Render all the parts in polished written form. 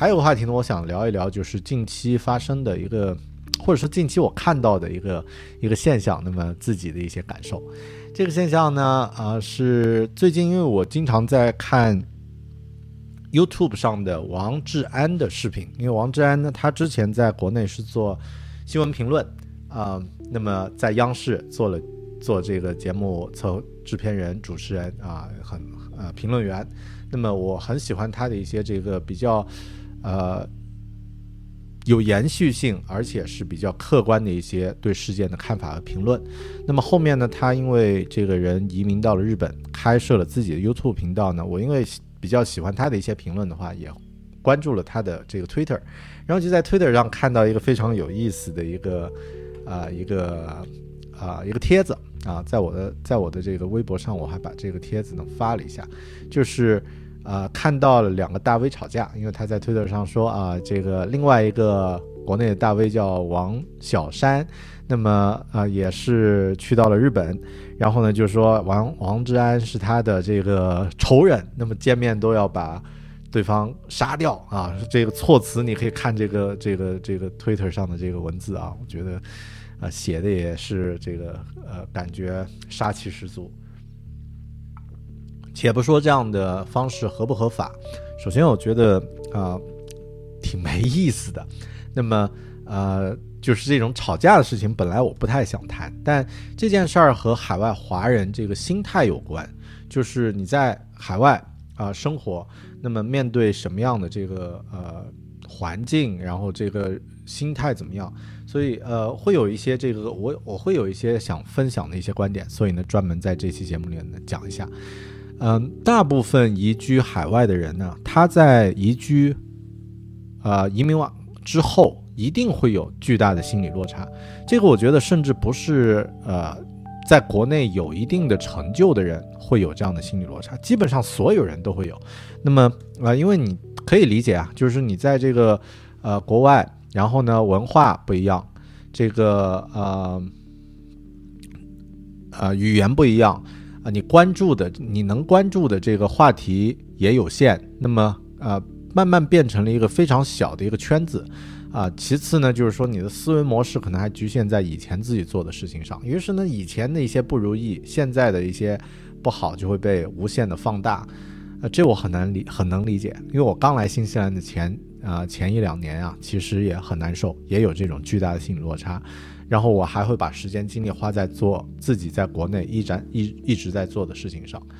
还有个话题呢，我想聊一聊，就是近期发生的一个，或者说近期我看到的一个现象，那么自己的一些感受。这个现象呢，是最近因为我经常在看 YouTube 上的王志安的视频，因为王志安呢，他之前在国内是做新闻评论那么在央视做这个节目制片人、主持人评论员。那么我很喜欢他的一些这个比较有延续性，而且是比较客观的一些对事件的看法和评论。那么后面呢，他因为这个人移民到了日本，开设了自己的 YouTube 频道呢，我因为比较喜欢他的一些评论的话，也关注了他的这个 Twitter， 然后就在 Twitter 上看到一个非常有意思的一个帖子在我的这个微博上，我还把这个帖子呢发了一下，就是看到了两个大 V 吵架，因为他在 Twitter 上说这个另外一个国内的大 V 叫王小山，那么也是去到了日本，然后呢就说王志安是他的这个仇人，那么见面都要把对方杀掉这个措辞你可以看这个 Twitter 上的这个文字我觉得写的也是这个感觉杀气十足。且不说这样的方式合不合法，首先我觉得挺没意思的。那么就是这种吵架的事情本来我不太想谈，但这件事儿和海外华人这个心态有关，就是你在海外生活，那么面对什么样的这个环境，然后这个心态怎么样，所以会有一些这个我会有一些想分享的一些观点，所以呢专门在这期节目里呢讲一下。大部分移居海外的人呢，他在移民之后一定会有巨大的心理落差，这个我觉得甚至不是在国内有一定的成就的人会有这样的心理落差，基本上所有人都会有。那么因为你可以理解就是你在这个国外，然后呢文化不一样，这个语言不一样你能关注的这个话题也有限，那么慢慢变成了一个非常小的一个圈子其次呢，就是说你的思维模式可能还局限在以前自己做的事情上，于是呢以前的一些不如意，现在的一些不好就会被无限的放大这我很能理解，因为我刚来新西兰的前一两年其实也很难受，也有这种巨大的心理落差，然后我还会把时间精力花在做自己在国内一直在做的事情上。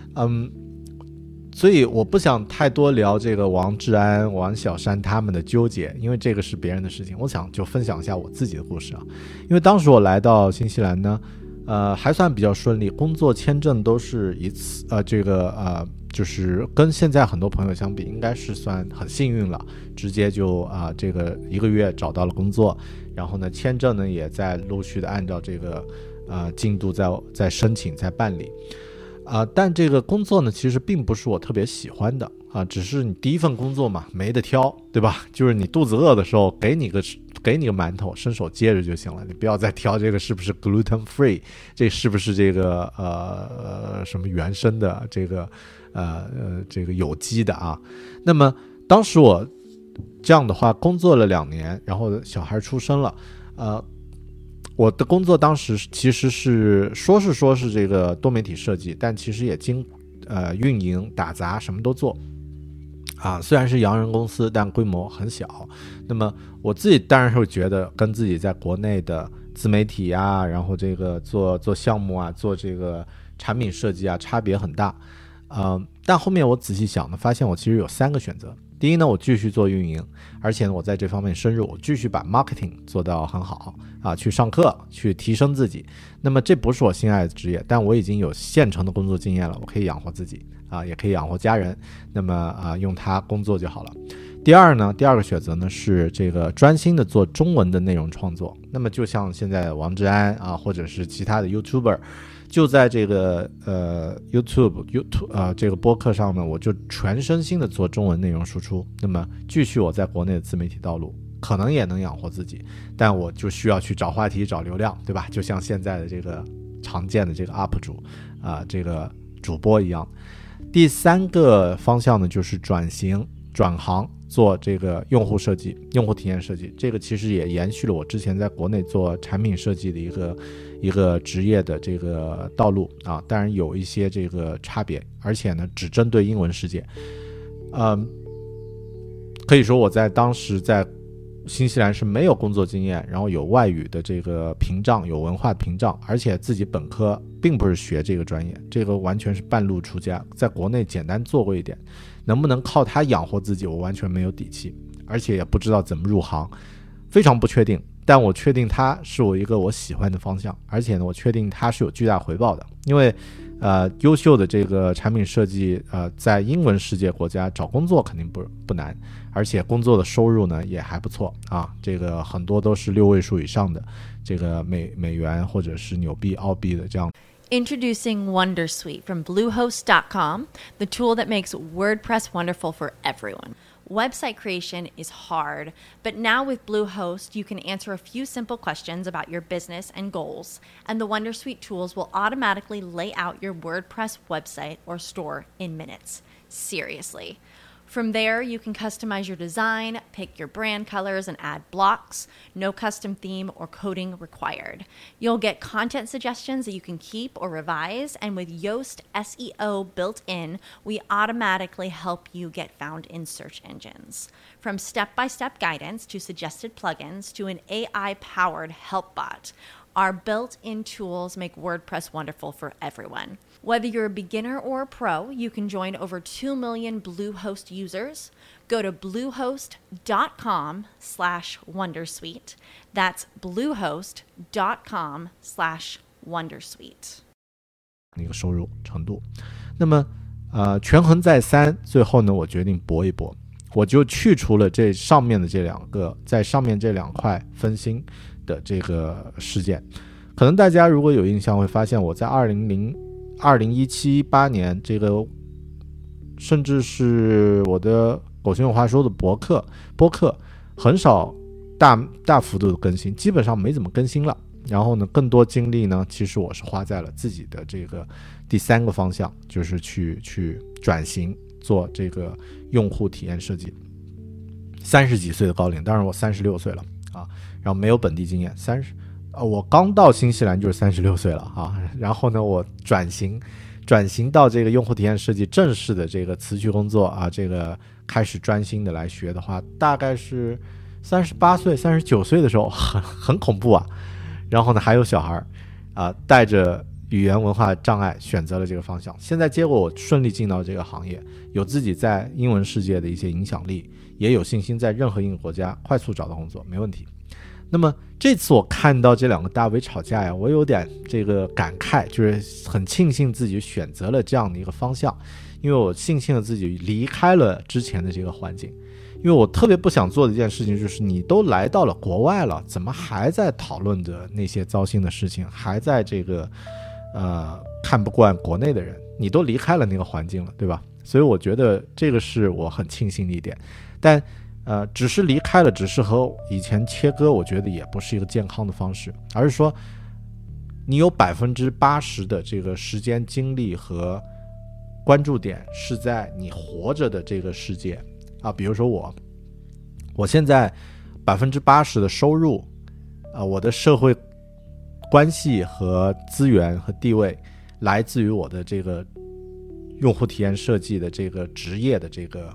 所以我不想太多聊这个王志安、王小山他们的纠结，因为这个是别人的事情，我想就分享一下我自己的故事因为当时我来到新西兰呢还算比较顺利，工作签证都是一次就是跟现在很多朋友相比应该是算很幸运了，直接就这个1个月找到了工作，然后呢签证呢也在陆续的按照这个进度在申请在办理但这个工作呢其实并不是我特别喜欢的只是你第一份工作嘛，没得挑，对吧？就是你肚子饿的时候给你个馒头，伸手接着就行了，你不要再挑这个是不是 gluten free， 这是不是这个什么原生的这个有机的那么当时我这样的话工作了2年，然后小孩出生了我的工作当时其实是说是这个多媒体设计，但其实也经运营打杂什么都做虽然是洋人公司，但规模很小。那么我自己当然是会觉得跟自己在国内的自媒体然后这个做项目做这个产品设计差别很大但后面我仔细想呢，发现我其实有3个选择。第一呢，我继续做运营，而且呢我在这方面深入，我继续把 marketing 做到很好去上课，去提升自己。那么这不是我心爱的职业，但我已经有现成的工作经验了，我可以养活自己也可以养活家人，那么用它工作就好了。第二个选择呢是这个专心的做中文的内容创作。那么就像现在王志安或者是其他的 YouTuber， 就在这个YouTube 这个播客上呢，我就全身心的做中文内容输出。那么继续我在国内的自媒体道路，可能也能养活自己，但我就需要去找话题找流量，对吧？就像现在的这个常见的这个 UP 主这个主播一样。第3个方向呢就是转行做这个用户设计、用户体验设计。这个其实也延续了我之前在国内做产品设计的一个职业的这个道路啊，当然有一些这个差别，而且呢只针对英文世界。可以说我在当时在新西兰是没有工作经验，然后有外语的这个屏障，有文化屏障，而且自己本科并不是学这个专业，这个完全是半路出家，在国内简单做过一点，能不能靠它养活自己我完全没有底气，而且也不知道怎么入行，非常不确定。但我确定它是一个我喜欢的方向，而且呢我确定它是有巨大回报的。因为优秀的这个产品设计在英文世界国家找工作肯定不难，而且工作的收入呢也还不错啊，这个很多都是6位数以上的这个美元或者是纽币、澳币的这样。 Introducing Wondersuite from Bluehost.com, the tool that makes WordPress wonderful for everyone. Website creation is hard, but now with Bluehost, you can answer a few simple questions about your business and goals, and the Wondersuite tools will automatically lay out your WordPress website or store in minutes. Seriously. From there, you can customize your design, pick your brand colors, and add blocks. No custom theme or coding required. You'll get content suggestions that you can keep or revise, and with Yoast SEO built in, we automatically help you get found in search engines. From step-by-step guidance to suggested plugins to an AI-powered help bot, our built-in tools make WordPress wonderful for everyone. Whether you're a beginner or a pro, you can join over 2 million Bluehost users. Go to bluehost.com/wondersuite. That's bluehost.com/wondersuite. 那个收入程度。那么权衡再三，最后呢我决定搏一搏，我就去除了这上面的这两个，在上面这2块分心的这个事件。可能大家如果有印象会发现，我在2017-18年这个，甚至是我的狗熊有话说的播客很少大幅度的更新，基本上没怎么更新了。然后呢更多精力呢其实我是花在了自己的这个第3个方向，就是去转型做这个用户体验设计。30几岁的高龄，当然我36岁了啊，然后没有本地经验，我刚到新西兰就是36岁了啊。然后呢我转型到这个用户体验设计正式的这个辞去工作啊，这个开始专心的来学的话，大概是38岁39岁的时候，很恐怖啊。然后呢还有小孩啊，带着语言文化障碍选择了这个方向。现在结果我顺利进到这个行业，有自己在英文世界的一些影响力，也有信心在任何一个国家快速找到工作，没问题。那么这次我看到这2个大 V 吵架呀，我有点这个感慨，就是很庆幸自己选择了这样的一个方向，因为我庆幸了自己离开了之前的这个环境。因为我特别不想做的一件事情就是你都来到了国外了，怎么还在讨论着那些糟心的事情，还在这个看不惯国内的人，你都离开了那个环境了，对吧？所以我觉得这个是我很庆幸的一点。但只是离开了，只是和以前切割，我觉得也不是一个健康的方式，而是说你有80%的这个时间精力和关注点是在你活着的这个世界啊。比如说我现在80%的收入我的社会关系和资源和地位来自于我的这个用户体验设计的这个职业的这个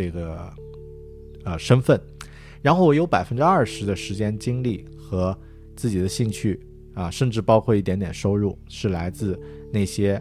身份，然后我有20%的时间精力和自己的兴趣甚至包括一点点收入是来自那些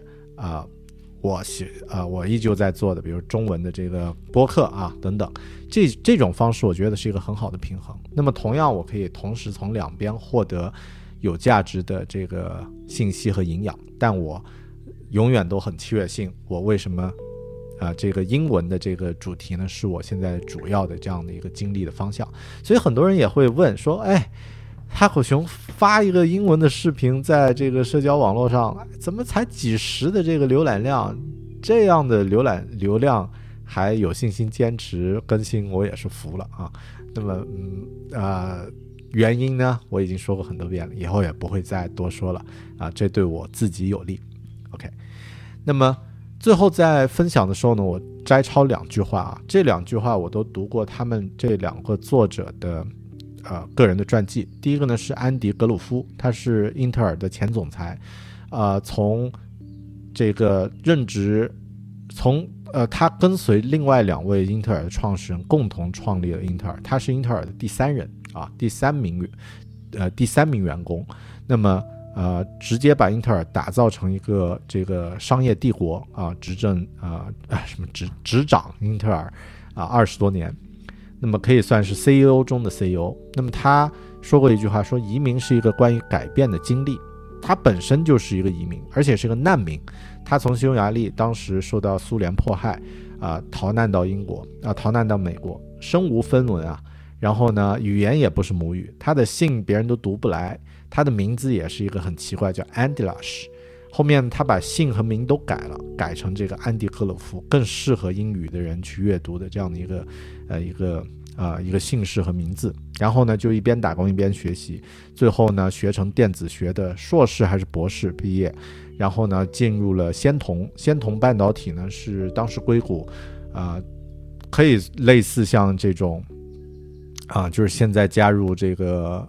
我依旧在做的，比如中文的这个播客等等，这种方式我觉得是一个很好的平衡。那么同样我可以同时从2边获得有价值的这个信息和营养，但我永远都很确信我为什么这个英文的这个主题呢是我现在主要的这样的一个精力的方向。所以很多人也会问说，哈口熊发一个英文的视频在这个社交网络上，怎么才几十的这个浏览量，这样的浏览流量还有信心坚持更新，我也是服了啊。那么原因呢我已经说过很多遍了，以后也不会再多说了这对我自己有利。 OK， 那么最后在分享的时候呢，我摘抄2句话啊，这2句话我都读过他们这2个作者的个人的传记。第一个呢是安迪·格鲁夫，他是英特尔的前总裁，从这个任职，他跟随另外2位英特尔的创始人共同创立了英特尔，他是英特尔的第3人啊，第三名员工。那么直接把英特尔打造成一个这个商业帝国啊，执掌英特尔20多年，那么可以算是 CEO 中的 CEO。那么他说过一句话，说移民是一个关于改变的经历。他本身就是一个移民，而且是个难民。他从匈牙利当时受到苏联迫害逃难到英国逃难到美国，身无分文啊。然后呢，语言也不是母语，他的姓别人都读不来，他的名字也是一个很奇怪，叫 Andilash。后面他把姓和名都改了，改成这个安迪·格鲁夫，更适合英语的人去阅读的这样的一个姓氏和名字。然后呢，就一边打工一边学习，最后呢学成电子学的硕士还是博士毕业，然后呢进入了仙童半导体呢，是当时硅谷可以类似像这种就是现在加入这个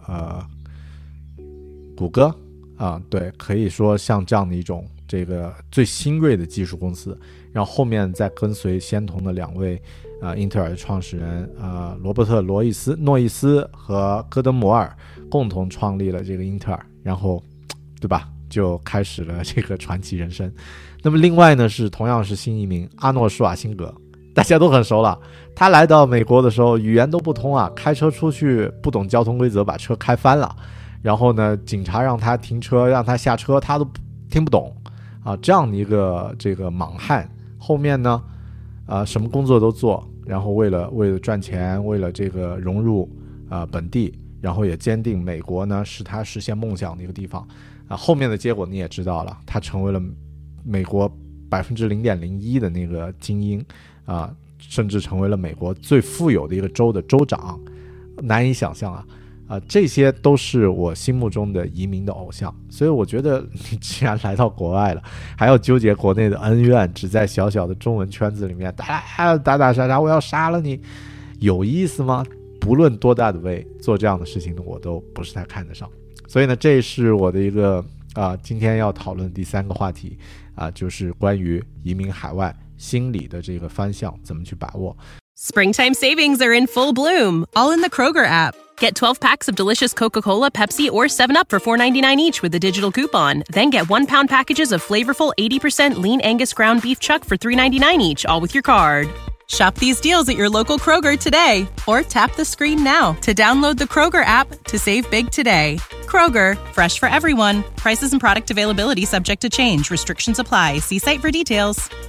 谷歌对，可以说像这样的一种这个最新锐的技术公司。然后后面再跟随仙童的2位英特尔的创始人罗伯特诺伊斯和戈登摩尔共同创立了这个英特尔，然后对吧，就开始了这个传奇人生。那么另外呢是同样是新移民阿诺·施瓦辛格，大家都很熟了。他来到美国的时候语言都不通开车出去不懂交通规则，把车开翻了，然后呢警察让他停车让他下车，他都听不懂这样的一个这个莽汉。后面呢什么工作都做，然后为了赚钱，为了这个融入本地，然后也坚定美国呢是他实现梦想的一个地方后面的结果你也知道了，他成为了美国 0.01% 的那个精英甚至成为了美国最富有的一个州的州长，难以想象这些都是我心目中的移民的偶像。所以我觉得你既然来到国外了，还要纠结国内的恩怨，只在小小的中文圈子里面打杀，我要杀了你，有意思吗？不论多大的位，做这样的事情我都不是太看得上。所以呢，这是我的一个今天要讨论第3个话题就是关于移民海外心理的这个方向怎么去把握。 Springtime savings are in full bloom, all in the Kroger app. Get 12 packs of delicious Coca-Cola, Pepsi, or 7-Up for $4.99 each with a digital coupon. Then get 1-pound packages of flavorful 80% lean Angus ground beef chuck for $3.99 each, all with your card. Shop these deals at your local Kroger today, or tap the screen now to download the Kroger app to save big today. Kroger, fresh for everyone. Prices and product availability subject to change. Restrictions apply. See site for details.